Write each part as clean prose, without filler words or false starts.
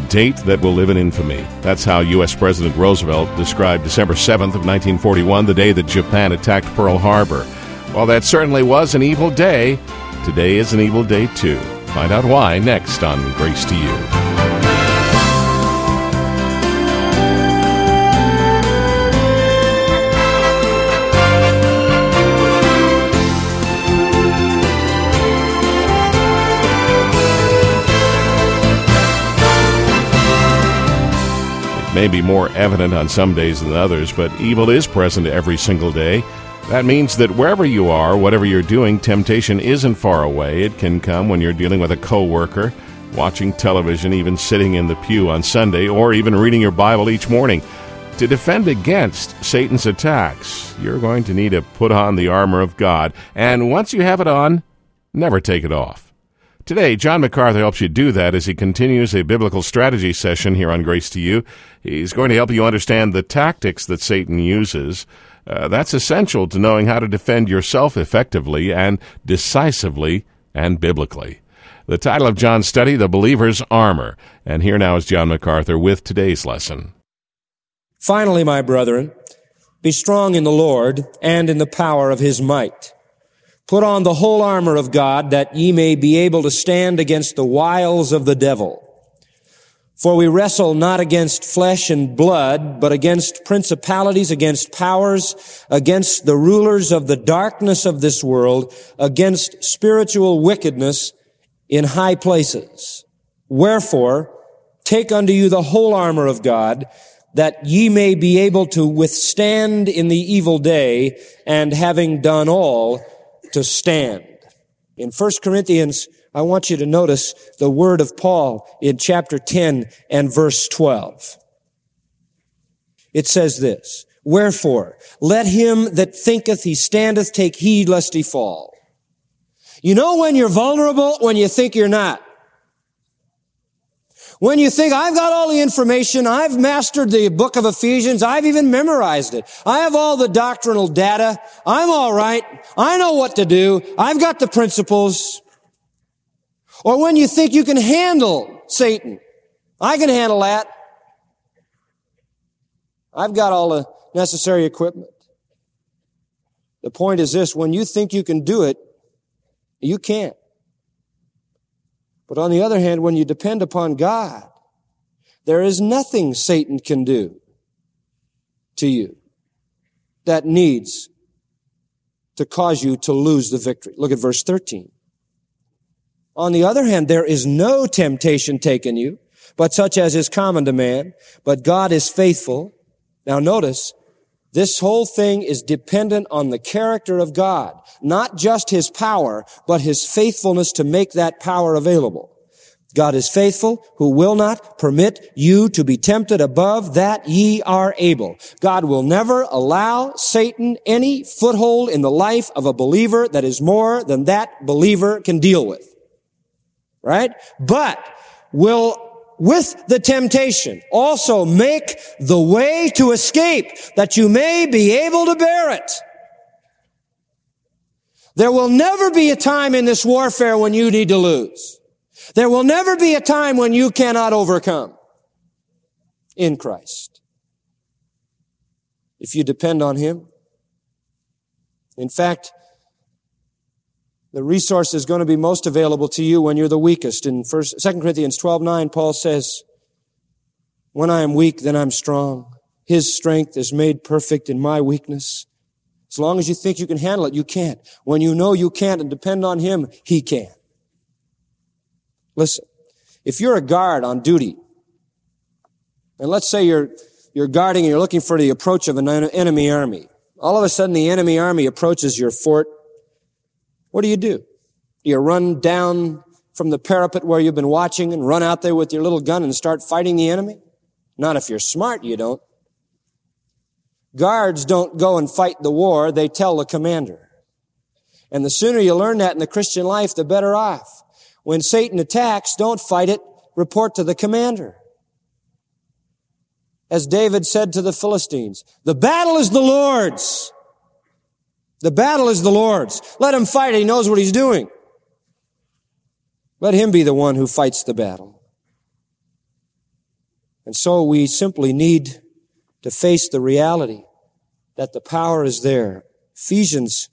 date that will live in infamy. That's how U.S. President Roosevelt described December 7th of 1941, the day that Japan attacked Pearl Harbor. While that certainly was an evil day, today is an evil day too. Find out why next on Grace to You. May be more evident on some days than others, but evil is present every single day. That means that wherever you are, whatever you're doing, temptation isn't far away. It can come when you're dealing with a coworker, watching television, even sitting in the pew on Sunday, or even reading your Bible each morning. To defend against Satan's attacks, you're going to need to put on the armor of God, and once you have it on, never take it off. Today, John MacArthur helps you do that as he continues a biblical strategy session here on Grace to You. He's going to help you understand the tactics that Satan uses. That's essential to knowing how to defend yourself effectively and decisively and biblically. The title of John's study, The Believer's Armor. And here now is John MacArthur with today's lesson. Finally, my brethren, be strong in the Lord and in the power of his might. Put on the whole armor of God, that ye may be able to stand against the wiles of the devil. For we wrestle not against flesh and blood, but against principalities, against powers, against the rulers of the darkness of this world, against spiritual wickedness in high places. Wherefore, take unto you the whole armor of God, that ye may be able to withstand in the evil day, and having done all, to stand. In 1 Corinthians, I want you to notice the word of Paul in chapter 10 and verse 12. It says this, Wherefore, let him that thinketh he standeth take heed lest he fall. You know when you're vulnerable? When you think you're not. When you think, I've got all the information, I've mastered the book of Ephesians, I've even memorized it. I have all the doctrinal data, I'm all right, I know what to do, I've got the principles. Or when you think you can handle Satan, I can handle that. I've got all the necessary equipment. The point is this, when you think you can do it, you can't. But on the other hand, when you depend upon God, there is nothing Satan can do to you that needs to cause you to lose the victory. Look at verse 13. On the other hand, there is no temptation taken you, but such as is common to man. But God is faithful. Now notice, this whole thing is dependent on the character of God, not just his power, but his faithfulness to make that power available. God is faithful, who will not permit you to be tempted above that ye are able. God will never allow Satan any foothold in the life of a believer that is more than that believer can deal with. Right? But will, with the temptation, also make the way to escape, that you may be able to bear it. There will never be a time in this warfare when you need to lose. There will never be a time when you cannot overcome in Christ, if you depend on him. In fact, the resource is going to be most available to you when you're the weakest. In 2 Corinthians 12:9, Paul says, When I am weak, then I'm strong. His strength is made perfect in my weakness. As long as you think you can handle it, you can't. When you know you can't and depend on him, he can. Listen, if you're a guard on duty, and let's say you're guarding and you're looking for the approach of an enemy army. All of a sudden the enemy army approaches your fort. What do? Do you run down from the parapet where you've been watching and run out there with your little gun and start fighting the enemy? Not if you're smart, you don't. Guards don't go and fight the war, they tell the commander. And the sooner you learn that in the Christian life, the better off. When Satan attacks, don't fight it, report to the commander. As David said to the Philistines, the battle is the Lord's. The battle is the Lord's. Let him fight it. He knows what he's doing. Let him be the one who fights the battle. And so we simply need to face the reality that the power is there. Ephesians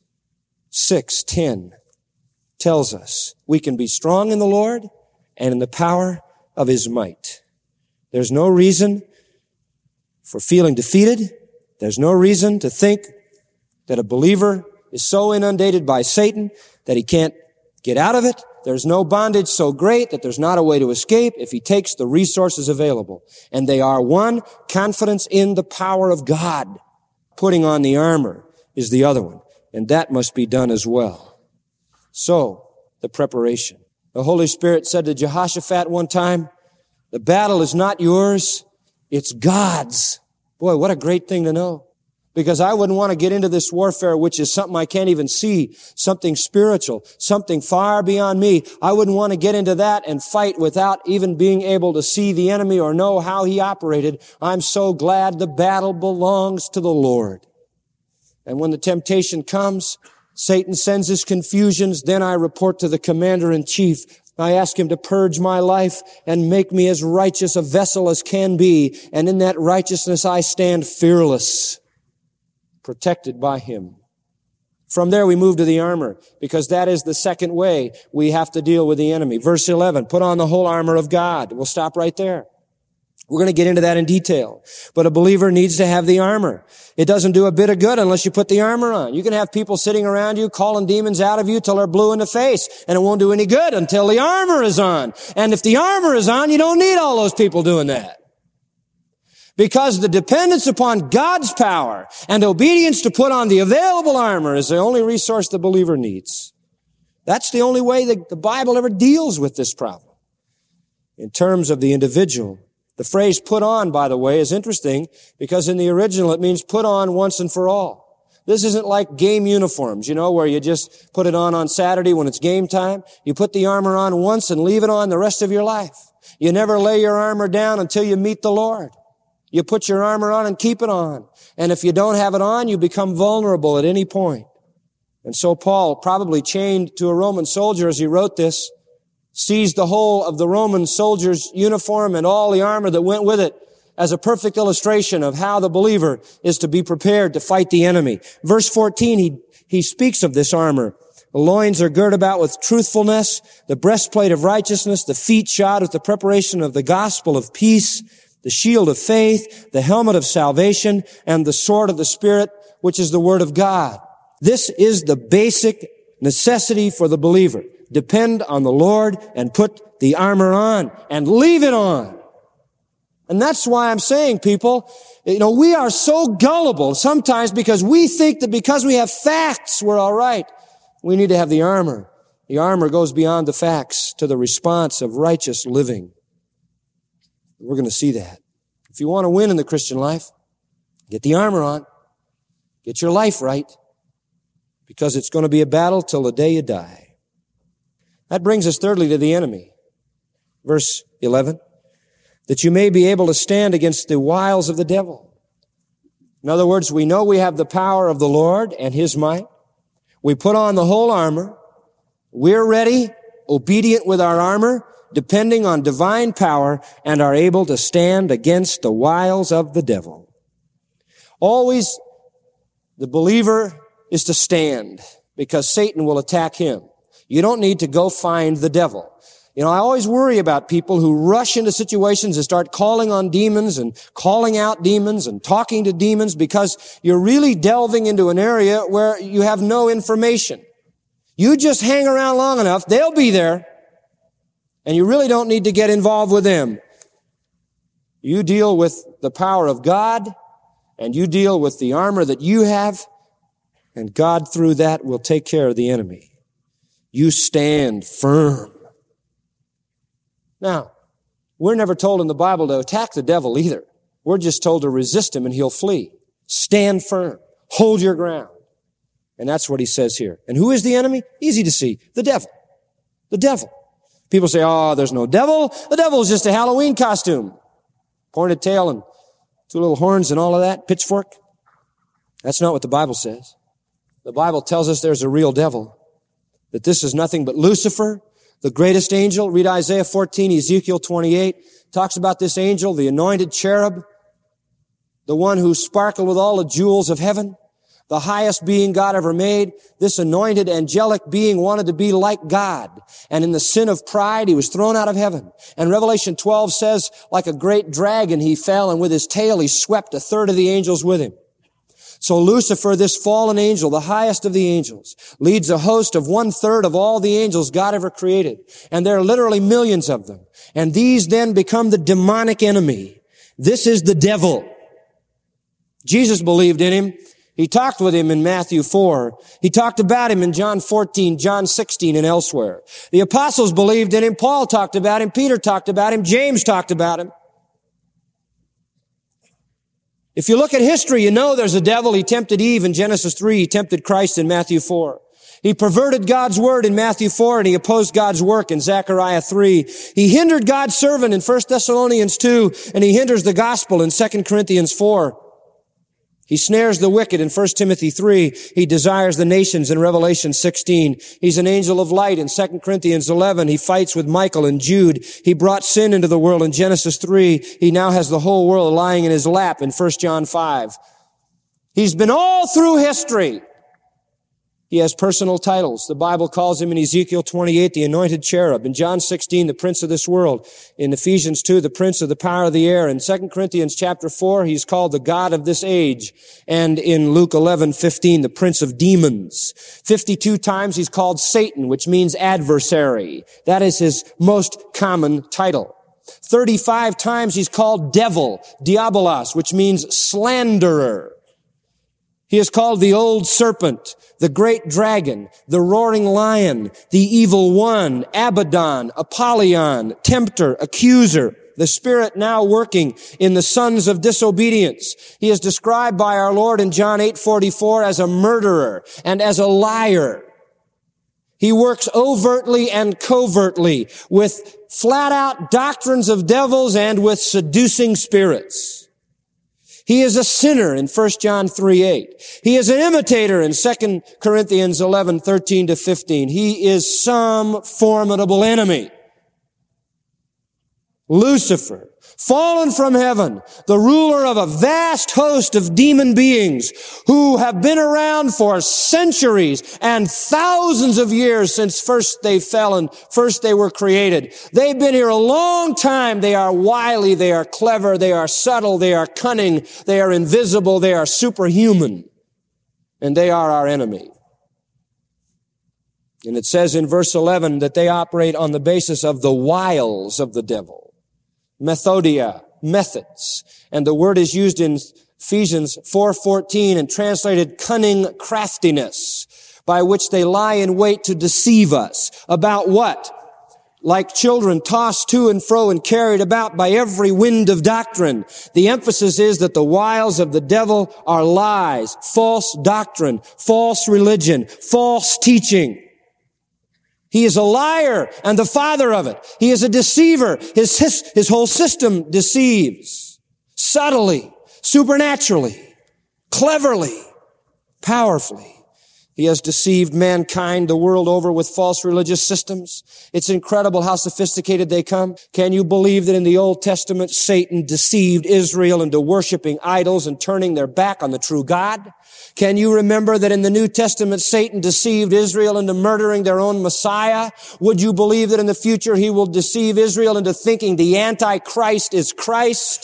6:10 tells us we can be strong in the Lord and in the power of His might. There's no reason for feeling defeated. There's no reason to think that a believer is so inundated by Satan that he can't get out of it. There's no bondage so great that there's not a way to escape if he takes the resources available. And they are, one, confidence in the power of God. Putting on the armor is the other one. And that must be done as well. So, the preparation. The Holy Spirit said to Jehoshaphat one time, the battle is not yours, it's God's. Boy, what a great thing to know. Because I wouldn't want to get into this warfare, which is something I can't even see, something spiritual, something far beyond me. I wouldn't want to get into that and fight without even being able to see the enemy or know how he operated. I'm so glad the battle belongs to the Lord. And when the temptation comes, Satan sends his confusions, then I report to the commander-in-chief. I ask him to purge my life and make me as righteous a vessel as can be. And in that righteousness I stand fearless, protected by him. From there we move to the armor, because that is the second way we have to deal with the enemy. Verse 11, put on the whole armor of God. We'll stop right there. We're going to get into that in detail. But a believer needs to have the armor. It doesn't do a bit of good unless you put the armor on. You can have people sitting around you calling demons out of you till they're blue in the face, and it won't do any good until the armor is on. And if the armor is on, you don't need all those people doing that. Because the dependence upon God's power and obedience to put on the available armor is the only resource the believer needs. That's the only way that the Bible ever deals with this problem. In terms of the individual, the phrase put on, by the way, is interesting because in the original it means put on once and for all. This isn't like game uniforms, where you just put it on Saturday when it's game time. You put the armor on once and leave it on the rest of your life. You never lay your armor down until you meet the Lord. You put your armor on and keep it on. And if you don't have it on, you become vulnerable at any point. And so Paul, probably chained to a Roman soldier as he wrote this, sees the whole of the Roman soldier's uniform and all the armor that went with it as a perfect illustration of how the believer is to be prepared to fight the enemy. Verse 14, he speaks of this armor. The loins are girt about with truthfulness, the breastplate of righteousness, the feet shod with the preparation of the gospel of peace, the shield of faith, the helmet of salvation, and the sword of the Spirit, which is the word of God. This is the basic necessity for the believer. Depend on the Lord and put the armor on and leave it on. And that's why I'm saying, people, we are so gullible sometimes because we think that because we have facts, we're all right. We need to have the armor. The armor goes beyond the facts to the response of righteous living. We're going to see that. If you want to win in the Christian life, get the armor on. Get your life right. Because it's going to be a battle till the day you die. That brings us thirdly to the enemy. Verse 11. That you may be able to stand against the wiles of the devil. In other words, we know we have the power of the Lord and His might. We put on the whole armor. We're ready, obedient with our armor, depending on divine power, and are able to stand against the wiles of the devil. Always, the believer is to stand, because Satan will attack him. You don't need to go find the devil. I always worry about people who rush into situations and start calling on demons and calling out demons and talking to demons because you're really delving into an area where you have no information. You just hang around long enough, they'll be there. And you really don't need to get involved with them. You deal with the power of God, and you deal with the armor that you have, and God through that will take care of the enemy. You stand firm. Now, we're never told in the Bible to attack the devil either. We're just told to resist him and he'll flee. Stand firm. Hold your ground. And that's what he says here. And who is the enemy? Easy to see. The devil. The devil. People say, there's no devil. The devil is just a Halloween costume. Pointed tail and two little horns and all of that. Pitchfork. That's not what the Bible says. The Bible tells us there's a real devil. That this is nothing but Lucifer, The greatest angel, read Isaiah 14, Ezekiel 28, talks about this angel, the anointed cherub, the one who sparkled with all the jewels of heaven, the highest being God ever made. This anointed angelic being wanted to be like God. And in the sin of pride, he was thrown out of heaven. And Revelation 12 says, like a great dragon he fell, and with his tail he swept a third of the angels with him. So Lucifer, this fallen angel, the highest of the angels, leads a host of 1/3 of all the angels God ever created. And there are literally millions of them. And these then become the demonic enemy. This is the devil. Jesus believed in him. He talked with him in Matthew 4. He talked about him in John 14, John 16, and elsewhere. The apostles believed in him. Paul talked about him. Peter talked about him. James talked about him. If you look at history, you know there's a devil. He tempted Eve in Genesis 3. He tempted Christ in Matthew 4. He perverted God's word in Matthew 4, and he opposed God's work in Zechariah 3. He hindered God's servant in 1 Thessalonians 2, and he hinders the gospel in 2 Corinthians 4. He snares the wicked in 1 Timothy 3. He desires the nations in Revelation 16. He's an angel of light in 2 Corinthians 11. He fights with Michael in Jude. He brought sin into the world in Genesis 3. He now has the whole world lying in his lap in 1 John 5. He's been all through history. He has personal titles. The Bible calls him in Ezekiel 28, the anointed cherub. In John 16, the prince of this world. In Ephesians 2, the prince of the power of the air. In 2 Corinthians chapter 4, he's called the God of this age. And in Luke 11:15, the prince of demons. 52 times he's called Satan, which means adversary. That is his most common title. 35 times he's called devil, diabolos, which means slanderer. He is called the old serpent, the great dragon, the roaring lion, the evil one, Abaddon, Apollyon, tempter, accuser, the spirit now working in the sons of disobedience. He is described by our Lord in John 8:44 as a murderer and as a liar. He works overtly and covertly with flat-out doctrines of devils and with seducing spirits. He is a sinner in 1 John 3:8. He is an imitator in 2 Corinthians 11:13-15. He is some formidable enemy. Lucifer, fallen from heaven, the ruler of a vast host of demon beings who have been around for centuries and thousands of years since first they fell and first they were created. They've been here a long time. They are wily, they are clever, they are subtle, they are cunning, they are invisible, they are superhuman, and they are our enemy. And it says in verse 11 that they operate on the basis of the wiles of the devil. Methodia, methods. And the word is used in Ephesians 4:14 and translated cunning craftiness, by which they lie in wait to deceive us. About what? Like children tossed to and fro and carried about by every wind of doctrine. The emphasis is that the wiles of the devil are lies, false doctrine, false religion, false teaching. He is a liar and the father of it. He is a deceiver. His whole system deceives. Subtly, supernaturally, cleverly, powerfully. He has deceived mankind the world over with false religious systems. It's incredible how sophisticated they come. Can you believe that in the Old Testament, Satan deceived Israel into worshiping idols and turning their back on the true God? Can you remember that in the New Testament, Satan deceived Israel into murdering their own Messiah? Would you believe that in the future he will deceive Israel into thinking the Antichrist is Christ?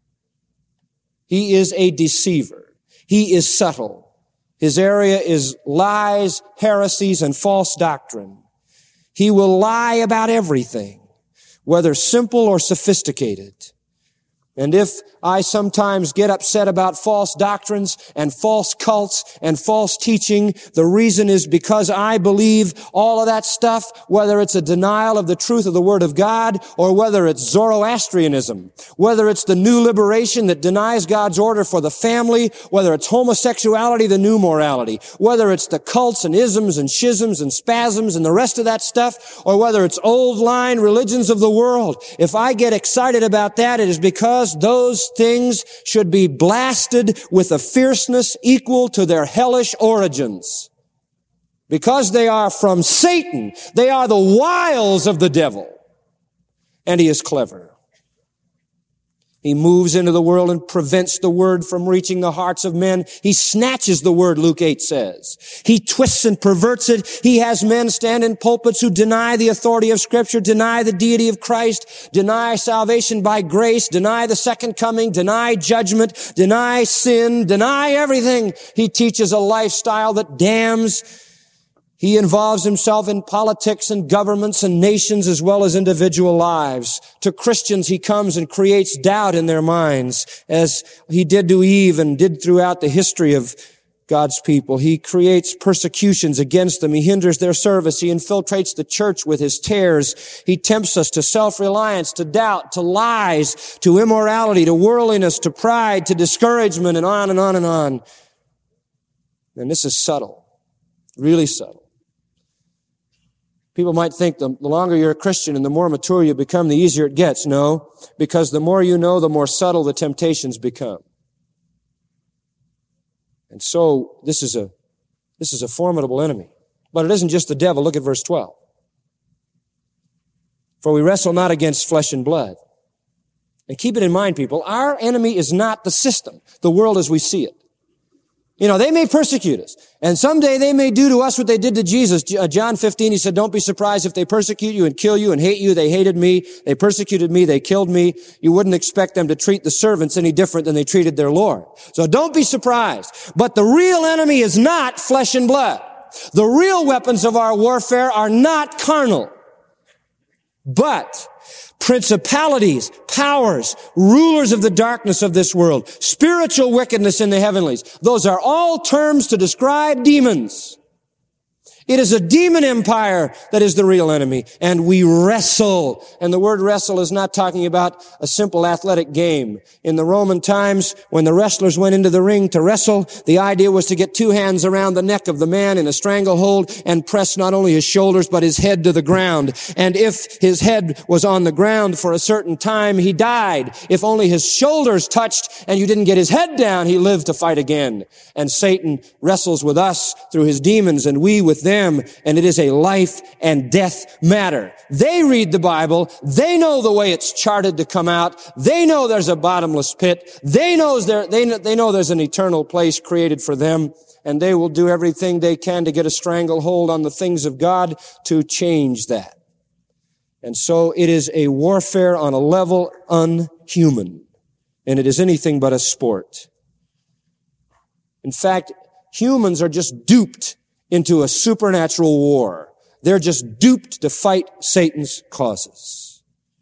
He is a deceiver. He is subtle. His area is lies, heresies, and false doctrine. He will lie about everything, whether simple or sophisticated. And if I sometimes get upset about false doctrines and false cults and false teaching, the reason is because I believe all of that stuff, whether it's a denial of the truth of the Word of God or whether it's Zoroastrianism, whether it's the new liberation that denies God's order for the family, whether it's homosexuality, the new morality, whether it's the cults and isms and schisms and spasms and the rest of that stuff, or whether it's old line religions of the world. If I get excited about that, it is because those things should be blasted with a fierceness equal to their hellish origins. Because they are from Satan, they are the wiles of the devil. And he is clever. He moves into the world and prevents the word from reaching the hearts of men. He snatches the word, Luke 8 says. He twists and perverts it. He has men stand in pulpits who deny the authority of Scripture, deny the deity of Christ, deny salvation by grace, deny the second coming, deny judgment, deny sin, deny everything. He teaches a lifestyle that damns. He involves himself in politics and governments and nations as well as individual lives. To Christians, he comes and creates doubt in their minds, as he did to Eve and did throughout the history of God's people. He creates persecutions against them. He hinders their service. He infiltrates the church with his tares. He tempts us to self-reliance, to doubt, to lies, to immorality, to worldliness, to pride, to discouragement, and on and on and on. And this is subtle, really subtle. People might think the longer you're a Christian and the more mature you become, the easier it gets. No, because the more you know, the more subtle the temptations become. And so this is a formidable enemy. But it isn't just the devil. Look at verse 12. For we wrestle not against flesh and blood. And keep it in mind, people, our enemy is not the system, the world as we see it. You know, they may persecute us. And someday they may do to us what they did to Jesus. John 15, he said, don't be surprised if they persecute you and kill you and hate you. They hated me. They persecuted me. They killed me. You wouldn't expect them to treat the servants any different than they treated their Lord. So don't be surprised. But the real enemy is not flesh and blood. The real weapons of our warfare are not carnal, but principalities, powers, rulers of the darkness of this world, spiritual wickedness in the heavenlies. Those are all terms to describe demons. It is a demon empire that is the real enemy, and we wrestle. And the word wrestle is not talking about a simple athletic game. In the Roman times, when the wrestlers went into the ring to wrestle, the idea was to get two hands around the neck of the man in a stranglehold and press not only his shoulders, but his head to the ground. And if his head was on the ground for a certain time, he died. If only his shoulders touched and you didn't get his head down, he lived to fight again. And Satan wrestles with us through his demons, and we with them. And it is a life and death matter. They read the Bible. They know the way it's charted to come out. They know there's a bottomless pit. They know there's an eternal place created for them. And they will do everything they can to get a stranglehold on the things of God to change that. And so it is a warfare on a level unhuman. And it is anything but a sport. In fact, humans are just duped into a supernatural war. They're just duped to fight Satan's causes.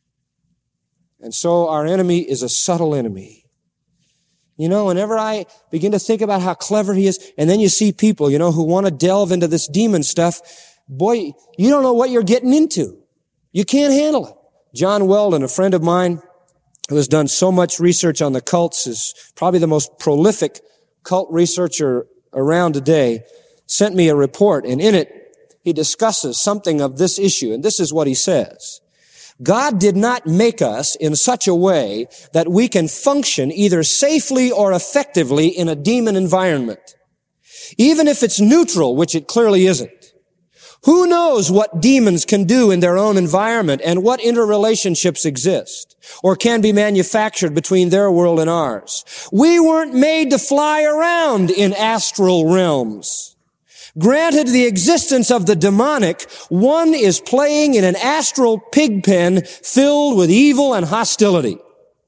And so our enemy is a subtle enemy. You know, whenever I begin to think about how clever he is, and then you see people, you know, who want to delve into this demon stuff, boy, you don't know what you're getting into. You can't handle it. John Weldon, a friend of mine who has done so much research on the cults, is probably the most prolific cult researcher around today, sent me a report, and in it, he discusses something of this issue, and this is what he says. God did not make us in such a way that we can function either safely or effectively in a demon environment. Even if it's neutral, which it clearly isn't. Who knows what demons can do in their own environment and what interrelationships exist or can be manufactured between their world and ours. We weren't made to fly around in astral realms. Granted the existence of the demonic, one is playing in an astral pig pen filled with evil and hostility.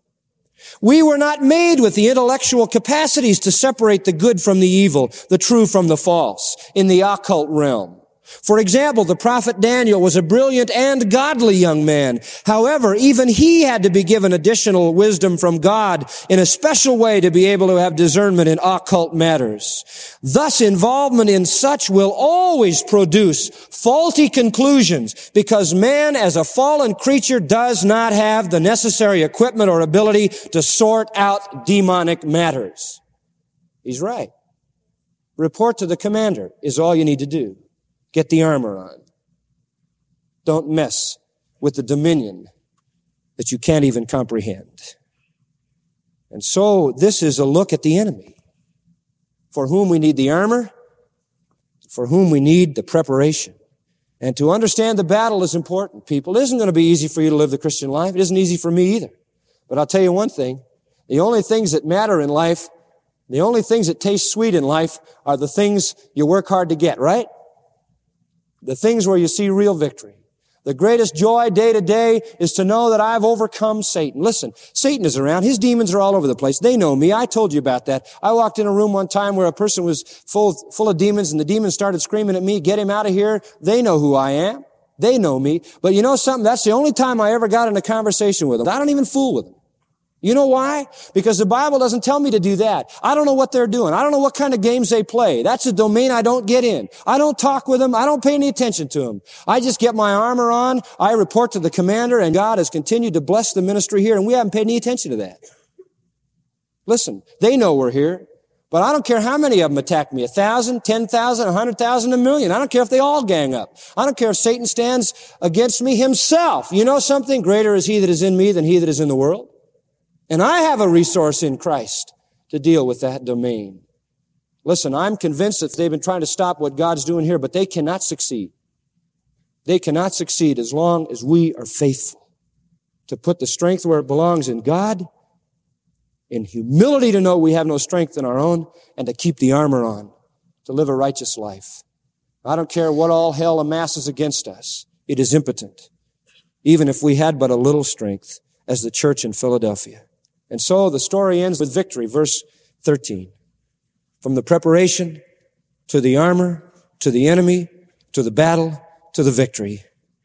We were not made with the intellectual capacities to separate the good from the evil, the true from the false, in the occult realm. For example, the prophet Daniel was a brilliant and godly young man. However, even he had to be given additional wisdom from God in a special way to be able to have discernment in occult matters. Thus, involvement in such will always produce faulty conclusions because man as a fallen creature does not have the necessary equipment or ability to sort out demonic matters. He's right. Report to the commander is all you need to do. Get the armor on. Don't mess with the dominion that you can't even comprehend. And so this is a look at the enemy, for whom we need the armor, for whom we need the preparation. And to understand the battle is important, people. It isn't going to be easy for you to live the Christian life. It isn't easy for me either. But I'll tell you one thing. The only things that matter in life, the only things that taste sweet in life are the things you work hard to get, right? The things where you see real victory. The greatest joy day to day is to know that I've overcome Satan. Listen, Satan is around. His demons are all over the place. They know me. I told you about that. I walked in a room one time where a person was full of demons, and the demons started screaming at me, "Get him out of here." They know who I am. They know me. But you know something? That's the only time I ever got in a conversation with them. I don't even fool with them. You know why? Because the Bible doesn't tell me to do that. I don't know what they're doing. I don't know what kind of games they play. That's a domain I don't get in. I don't talk with them. I don't pay any attention to them. I just get my armor on. I report to the commander, and God has continued to bless the ministry here, and we haven't paid any attention to that. Listen, they know we're here, but I don't care how many of them attack me. 1,000, 10,000, 100,000, 1,000,000. I don't care if they all gang up. I don't care if Satan stands against me himself. You know something? Greater is he that is in me than he that is in the world. And I have a resource in Christ to deal with that domain. Listen, I'm convinced that they've been trying to stop what God's doing here, but they cannot succeed. They cannot succeed as long as we are faithful to put the strength where it belongs in God, in humility to know we have no strength in our own, and to keep the armor on, to live a righteous life. I don't care what all hell amasses against us. It is impotent, even if we had but a little strength, as the church in Philadelphia. And so the story ends with victory, verse 13. From the preparation, to the armor, to the enemy, to the battle, to the victory.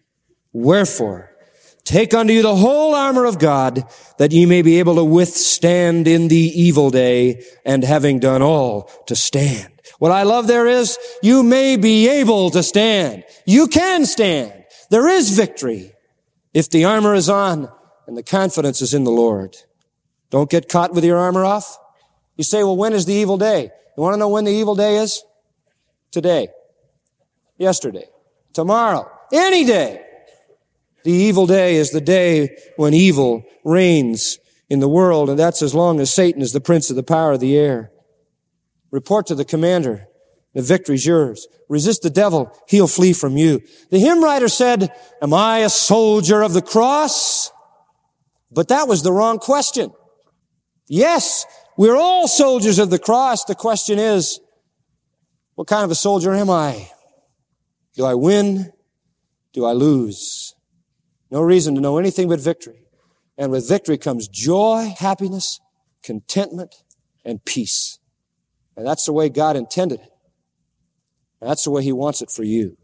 Wherefore, take unto you the whole armor of God, that ye may be able to withstand in the evil day, and having done all, to stand. What I love there is, you may be able to stand. You can stand. There is victory if the armor is on and the confidence is in the Lord. Don't get caught with your armor off. You say, well, when is the evil day? You want to know when the evil day is? Today. Yesterday. Tomorrow. Any day. The evil day is the day when evil reigns in the world, and that's as long as Satan is the prince of the power of the air. Report to the commander. The victory's yours. Resist the devil. He'll flee from you. The hymn writer said, am I a soldier of the cross? But that was the wrong question. Yes, we're all soldiers of the cross. The question is, what kind of a soldier am I? Do I win? Do I lose? No reason to know anything but victory. And with victory comes joy, happiness, contentment, and peace. And that's the way God intended it. And that's the way He wants it for you.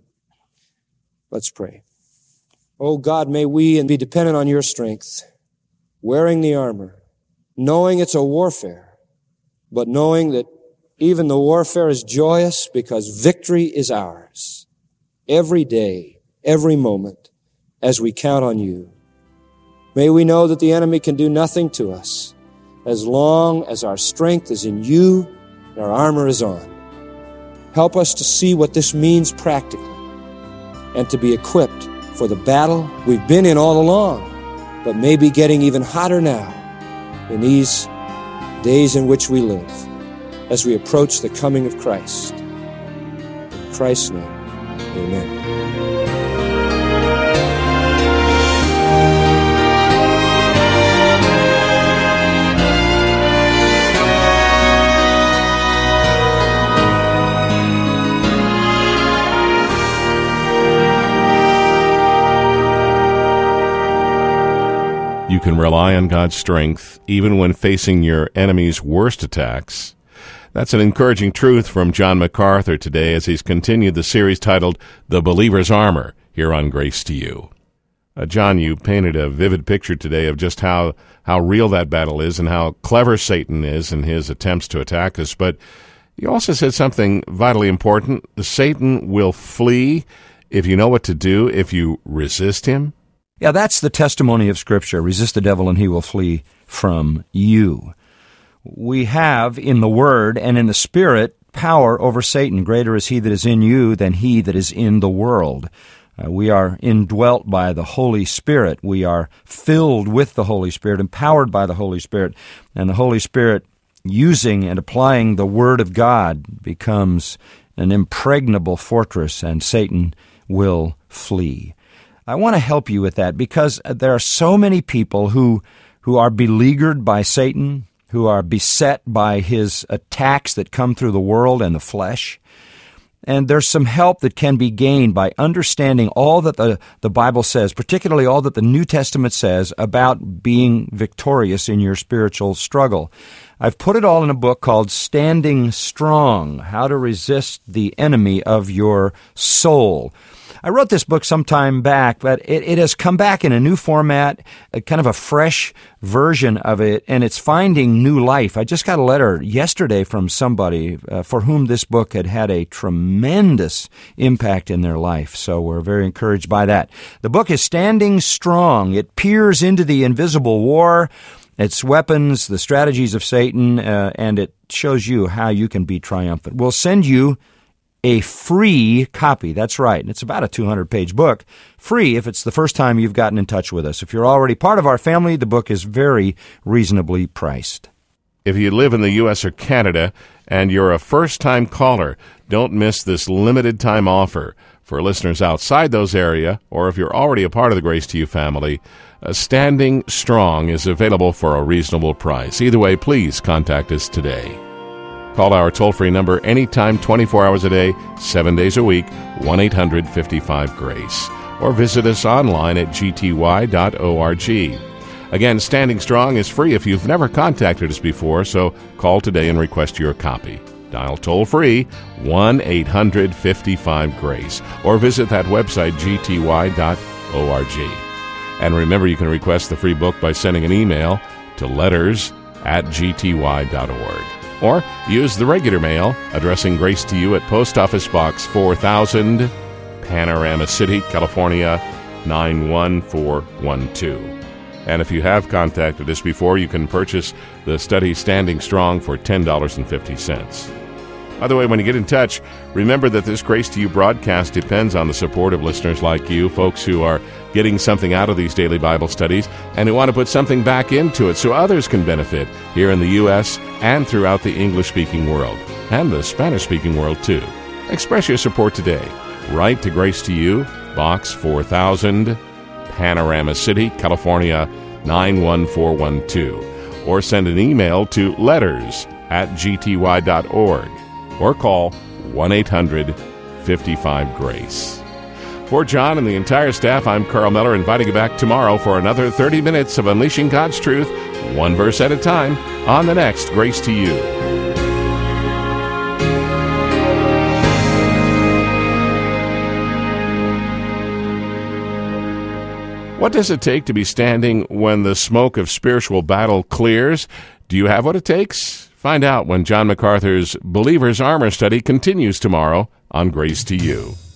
Let's pray. Oh God, may we be dependent on Your strength, wearing the armor, knowing it's a warfare, but knowing that even the warfare is joyous because victory is ours. Every day, every moment, as we count on You. May we know that the enemy can do nothing to us as long as our strength is in You and our armor is on. Help us to see what this means practically and to be equipped for the battle we've been in all along, but maybe getting even hotter now in these days in which we live as we approach the coming of Christ. In Christ's name, amen. You can rely on God's strength even when facing your enemy's worst attacks. That's an encouraging truth from John MacArthur today as he's continued the series titled The Believer's Armor here on Grace to You. John, you painted a vivid picture today of just how real that battle is and how clever Satan is in his attempts to attack us. But you also said something vitally important. Satan will flee if you know what to do, if you resist him. Yeah, that's the testimony of Scripture. Resist the devil and he will flee from you. We have in the Word and in the Spirit power over Satan. Greater is he that is in you than he that is in the world. We are indwelt by the Holy Spirit. We are filled with the Holy Spirit, empowered by the Holy Spirit. And the Holy Spirit, using and applying the Word of God, becomes an impregnable fortress, and Satan will flee. I want to help you with that because there are so many people who are beleaguered by Satan, who are beset by his attacks that come through the world and the flesh. And there's some help that can be gained by understanding all that the Bible says, particularly all that the New Testament says about being victorious in your spiritual struggle. I've put it all in a book called Standing Strong, How to Resist the Enemy of Your Soul. I wrote this book some time back, but it has come back in a new format, a kind of a fresh version of it, and it's finding new life. I just got a letter yesterday from somebody for whom this book had a tremendous impact in their life, so we're very encouraged by that. The book is Standing Strong. It peers into the invisible war, its weapons, the strategies of Satan, and it shows you how you can be triumphant. We'll send you a free copy. That's right. And it's about a 200-page book. Free if it's the first time you've gotten in touch with us. If you're already part of our family, the book is very reasonably priced. If you live in the U.S. or Canada and you're a first-time caller, don't miss this limited-time offer. For listeners outside those areas, or if you're already a part of the Grace to You family, Standing Strong is available for a reasonable price. Either way, please contact us today. Call our toll-free number anytime, 24 hours a day, 7 days a week, 1-800-55-GRACE. Or visit us online at gty.org. Again, Standing Strong is free if you've never contacted us before, so call today and request your copy. Dial toll-free 1-800-55-GRACE or visit that website, gty.org. And remember, you can request the free book by sending an email to letters@gty.org. Or use the regular mail, addressing Grace to You at Post Office Box 4000, Panorama City, California, 91412. And if you have contacted us before, you can purchase the study Standing Strong for $10.50. By the way, when you get in touch, remember that this Grace to You broadcast depends on the support of listeners like you, folks who are getting something out of these daily Bible studies and who want to put something back into it so others can benefit here in the U.S. and throughout the English-speaking world, and the Spanish-speaking world too. Express your support today. Write to Grace to You, Box 4000, Panorama City, California, 91412. Or send an email to letters@gty.org. Or call 1-800-55-GRACE. For John and the entire staff, I'm Carl Miller, inviting you back tomorrow for another 30 minutes of unleashing God's truth, one verse at a time, on the next Grace to You. What does it take to be standing when the smoke of spiritual battle clears? Do you have what it takes? Find out when John MacArthur's Believer's Armor Study continues tomorrow on Grace to You.